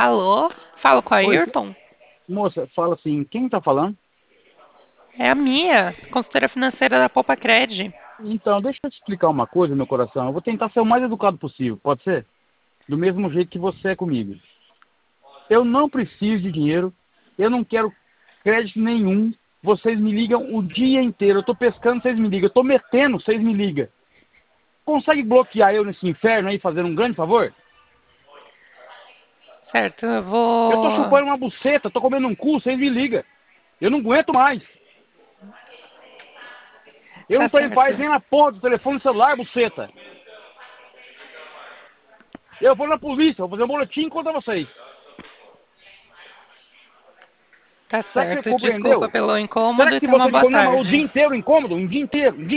Alô? Falo com a Oi, Ayrton? moça, fala assim, quem tá falando? É a Mia, consultora financeira da Poupa Cred. Então, deixa eu te explicar uma coisa, meu coração. Eu vou tentar ser o mais educado possível, pode ser? Do mesmo jeito que você é comigo. Eu não preciso de dinheiro, eu não quero crédito nenhum. Vocês me ligam o dia inteiro. Eu tô pescando, vocês me ligam. Eu tô metendo, vocês me ligam. Consegue bloquear eu nesse inferno aí, fazendo um grande favor? Certo, eu Eu tô vou. chupando uma buceta, tô comendo um cu, vocês me ligam. Eu não aguento mais. Eu Tá não tô em paz certo. nem na porra do telefone celular, buceta. Eu vou na polícia, vou fazer um boletim contra vocês. Tá Será que você certo. Desculpa compreendeu? pelo Será incômodo que e se tenha uma você boa ligou, não, mas o dia tarde. inteiro incômodo, um dia inteiro,